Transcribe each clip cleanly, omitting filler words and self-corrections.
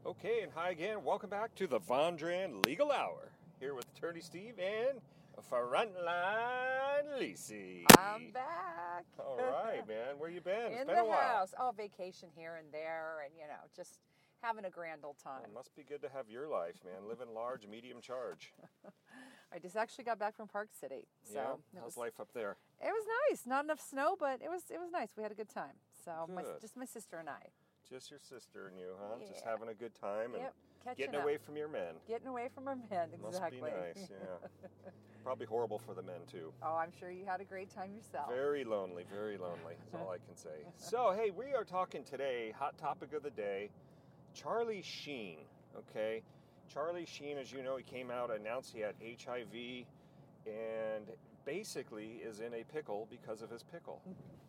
Okay, and hi again. Welcome back to the Vondran Legal Hour. Here with Attorney Steve and Frontline Lisi. I'm back. All right, man. Where you been? It's In been the a while. house. Oh, vacation here and there, and just having a grand old time. Well, it must be good to have your life, man. Living large, medium charge. I just actually got back from Park City, so yeah. How's life up there? It was nice. Not enough snow, but it was nice. We had a good time. So Good. my sister and I. Just your sister and you, huh? Yeah. Just having a good time and Catching getting up. away from your men. Getting away from our men, exactly. Must be nice, yeah. Probably horrible for the men, too. Oh, I'm sure you had a great time yourself. Very lonely is all I can say. So, hey, we are talking today, hot topic of the day, Charlie Sheen, okay? Charlie Sheen, as you know, he came out, announced he had HIV, and basically is in a pickle because of his pickle.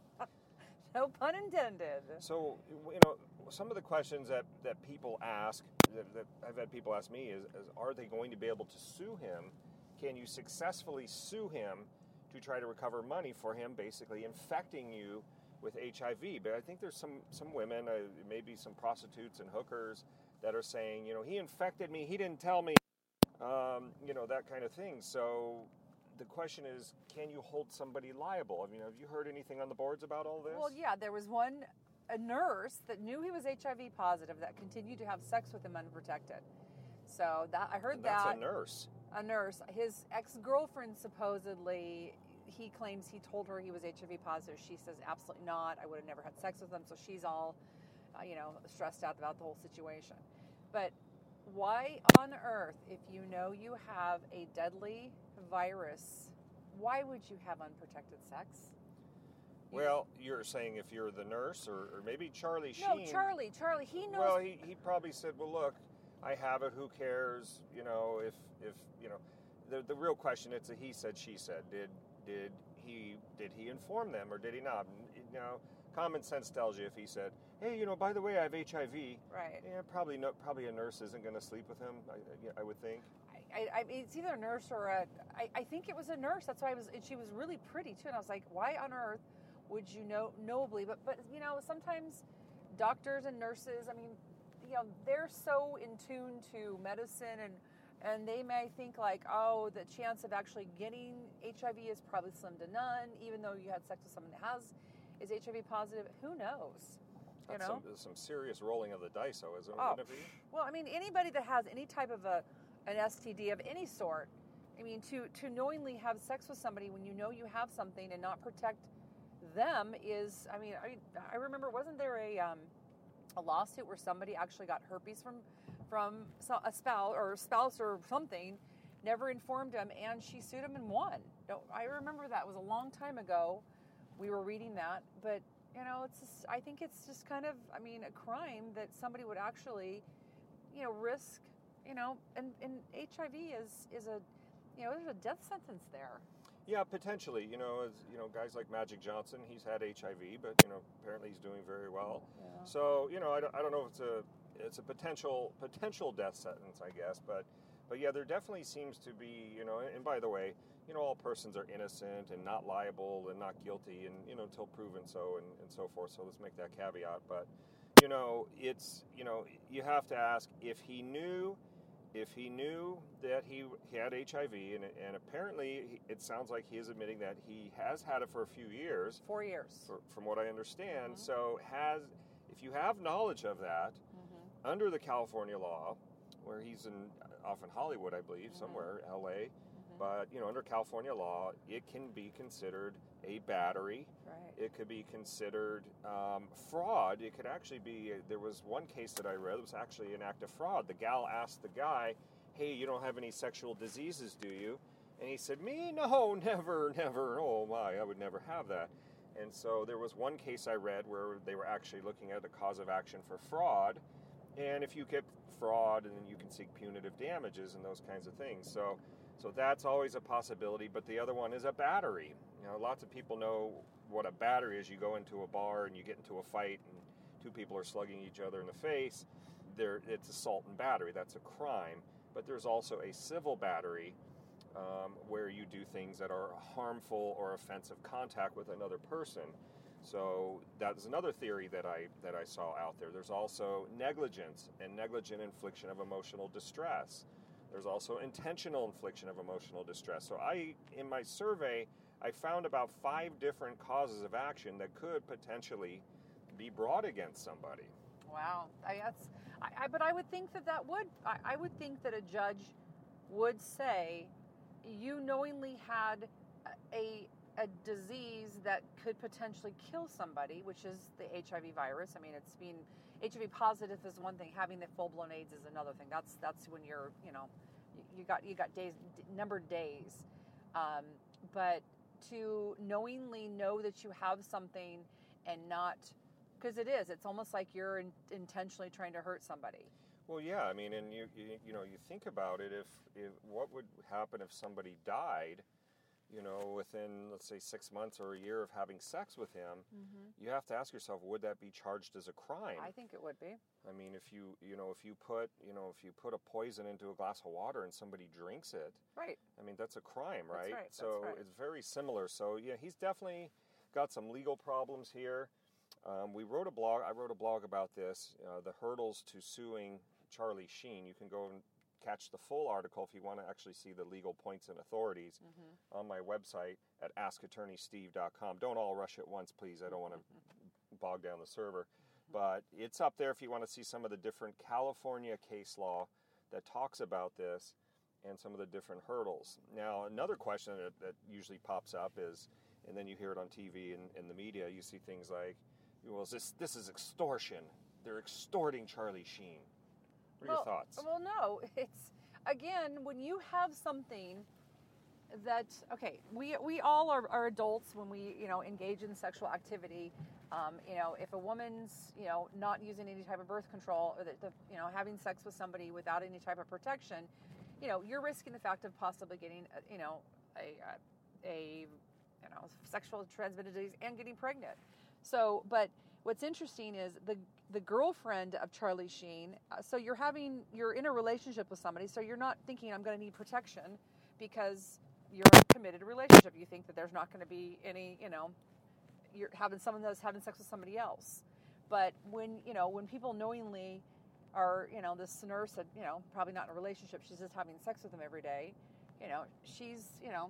No pun intended. So, some of the questions that people ask, that I've had people ask me is are they going to be able to sue him? Can you successfully sue him to try to recover money for him basically infecting you with HIV? But I think there's some women, maybe some prostitutes and hookers that are saying, he infected me, he didn't tell me, that kind of thing. So the question is, can you hold somebody liable? I mean, have you heard anything on the boards about all this? Well, yeah, there was a nurse that knew he was HIV positive that continued to have sex with him unprotected. So I heard and that. That's a nurse. A nurse. His ex-girlfriend supposedly, he claims he told her he was HIV positive. She says absolutely not. I would have never had sex with him. So she's all, stressed out about the whole situation. But why on earth, if you know you have a deadly virus, why would you have unprotected sex? Well, you're saying if you're the nurse, or maybe Charlie Sheen. No, Charlie, he knows. Well, he probably said, well, look, I have it, who cares? If the real question, it's a he said, she said. Did he inform them or did he not? Common sense tells you if he said, hey, by the way, I have HIV. Right. Yeah, probably a nurse isn't going to sleep with him, I would think. I mean, it's either a nurse or I think it was a nurse. That's why she was really pretty too. And I was like, why on earth would you knowably? But sometimes doctors and nurses, I mean, they're so in tune to medicine and they may think like, oh, the chance of actually getting HIV is probably slim to none, even though you had sex with someone that is HIV positive. Who knows? That's some serious rolling of the dice, though, isn't it? Oh, Wouldn't it be? well, I mean, anybody that has any type of an STD of any sort, I mean, to knowingly have sex with somebody when you know you have something and not protect them is, I mean, I remember, wasn't there a lawsuit where somebody actually got herpes from a spouse or something, never informed him, and she sued him and won. I remember that. It was a long time ago. We were reading that, but I think it's just kind of, I mean, a crime that somebody would actually, risk, and HIV is a, there's a death sentence there. Yeah, potentially. Guys like Magic Johnson, he's had HIV, but apparently he's doing very well. Yeah. So I don't know if it's a potential death sentence, I guess, but yeah, there definitely seems to be, and by the way, all persons are innocent and not liable and not guilty, and until proven so and so forth. So let's make that caveat. But it's you have to ask if he knew that he had HIV, and apparently it sounds like he is admitting that he has had it for a few years. 4 years. From what I understand. Mm-hmm. So if you have knowledge of that, mm-hmm. under the California law, where he's off in Hollywood, I believe, mm-hmm. somewhere, L.A., mm-hmm. but, under California law, it can be considered a battery. Right. It could be considered fraud. It could actually be, there was one case that I read, it was actually an act of fraud. The gal asked the guy, hey, you don't have any sexual diseases, do you? And he said, me? No, never. Oh, my, I would never have that. And so there was one case I read where they were actually looking at the cause of action for fraud. And if you get fraud, and then you can seek punitive damages and those kinds of things. So that's always a possibility. But the other one is a battery. Lots of people know what a battery is. You go into a bar and you get into a fight and two people are slugging each other in the face. It's assault and battery. That's a crime. But there's also a civil battery where you do things that are harmful or offensive contact with another person. So that's another theory that I saw out there. There's also negligence and negligent infliction of emotional distress. There's also intentional infliction of emotional distress. So in my survey, I found about 5 different causes of action that could potentially be brought against somebody. Wow, but I would think I would think that a judge would say, you knowingly had a disease that could potentially kill somebody, which is the HIV virus. I mean, it's being HIV positive is one thing. Having the full-blown AIDS is another thing. That's when you're, you got days, numbered days. But to knowingly know that you have something and not, because it's almost like you're intentionally trying to hurt somebody. Well, yeah, I mean, and you think about it. If what would happen if somebody died, within, let's say, 6 months or a year of having sex with him, you have to ask yourself, would that be charged as a crime? I think it would be. I mean, if you put a poison into a glass of water and somebody drinks it, right? I mean, that's a crime, right? That's right. So it's very similar. So yeah, he's definitely got some legal problems here. I wrote a blog about this, the hurdles to suing Charlie Sheen. You can go and catch the full article if you want to actually see the legal points and authorities on my website at askattorneysteve.com. Don't all rush at once, please. I don't want to bog down the server. But it's up there if you want to see some of the different California case law that talks about this and some of the different hurdles. Now, another question that usually pops up is, and then you hear it on TV and in the media, you see things like, well, this is extortion. They're extorting Charlie Sheen. What are your thoughts? Well, no. It's, again, when you have something that, okay, we all are adults when we, engage in sexual activity. If a woman's, not using any type of birth control, or having sex with somebody without any type of protection, you're risking the fact of possibly getting, a sexual transmitted disease and getting pregnant. So, but what's interesting is the girlfriend of Charlie Sheen. So you're in a relationship with somebody. So you're not thinking, I'm going to need protection, because you're in a committed relationship. You think that there's not going to be any, you're having someone that's having sex with somebody else. But when people knowingly are, this nurse said, probably not in a relationship, she's just having sex with them every day. She's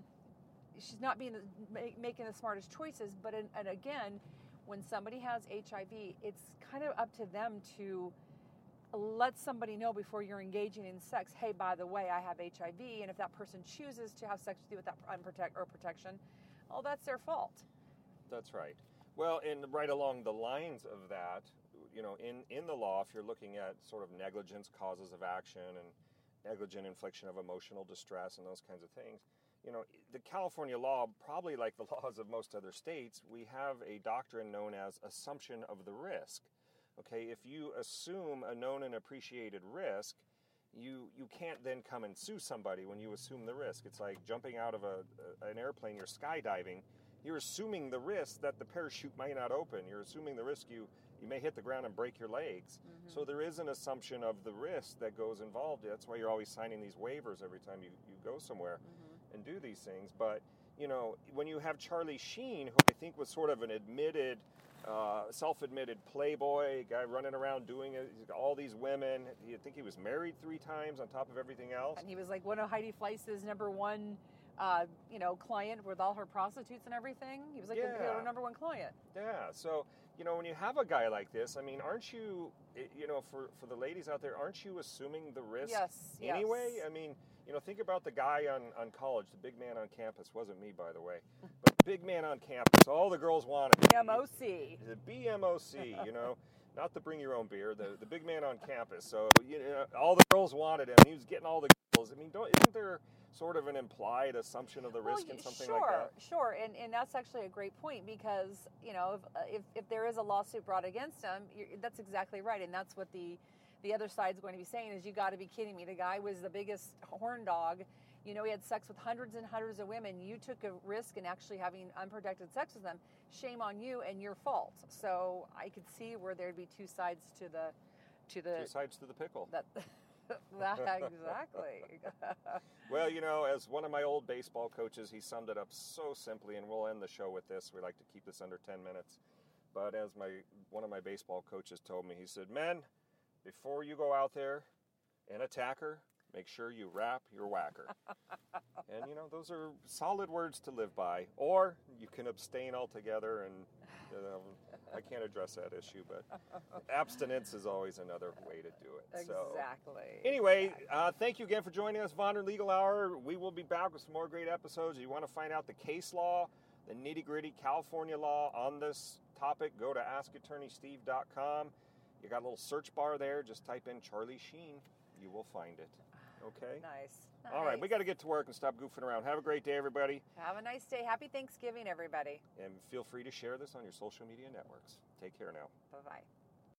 not making the smartest choices. But and again, when somebody has HIV, it's kind of up to them to let somebody know before you're engaging in sex, hey, by the way, I have HIV, and if that person chooses to have sex with you without protection, well, that's their fault. That's right. Well, and right along the lines of that, in the law, if you're looking at sort of negligence causes of action and negligent infliction of emotional distress and those kinds of things, the California law, probably like the laws of most other states, we have a doctrine known as assumption of the risk. Okay, if you assume a known and appreciated risk, you can't then come and sue somebody when you assume the risk. It's like jumping out of an airplane, you're skydiving. You're assuming the risk that the parachute might not open. You're assuming the risk you may hit the ground and break your legs. So there is an assumption of the risk that goes involved. That's why you're always signing these waivers every time you go somewhere and do these things. But, when you have Charlie Sheen, who I think was sort of an admitted, self-admitted playboy, guy running around doing it, all these women. I think he was married 3 times on top of everything else. And he was like one of Heidi Fleiss's number one client with all her prostitutes and everything. He was like her number one client. Yeah. So, when you have a guy like this, I mean, aren't you, for the ladies out there, aren't you assuming the risk anyway? Yes. I mean, think about the guy on college, the big man on campus. Wasn't me, by the way. But big man on campus. All the girls wanted. BMOC. The BMOC, not the bring your own beer, the big man on campus. So, all the girls wanted him. He was getting all the girls. I mean, isn't there sort of an implied assumption of the risk in something like that? Sure. And that's actually a great point, because, if there is a lawsuit brought against him, that's exactly right. And that's what the other side's going to be saying is, you got to be kidding me. The guy was the biggest horn dog. He had sex with hundreds and hundreds of women. You took a risk in actually having unprotected sex with them. Shame on you and your fault. So I could see where there'd be two sides to the two sides to the pickle. Exactly. Well, as one of my old baseball coaches, he summed it up so simply, and we'll end the show with this. We like to keep this under 10 minutes. But as one of my baseball coaches told me, he said, "Men, before you go out there and attack her, make sure you wrap your whacker." And, those are solid words to live by. Or you can abstain altogether, and I can't address that issue, but abstinence is always another way to do it. Exactly. So, anyway, thank you again for joining us, Vonner Legal Hour. We will be back with some more great episodes. If you want to find out the case law, the nitty-gritty California law on this topic, go to askattorneysteve.com. You got a little search bar there. Just type in Charlie Sheen. You will find it. Okay? Nice. All right, we got to get to work and stop goofing around. Have a great day, everybody. Have a nice day. Happy Thanksgiving, everybody. And feel free to share this on your social media networks. Take care now. Bye-bye.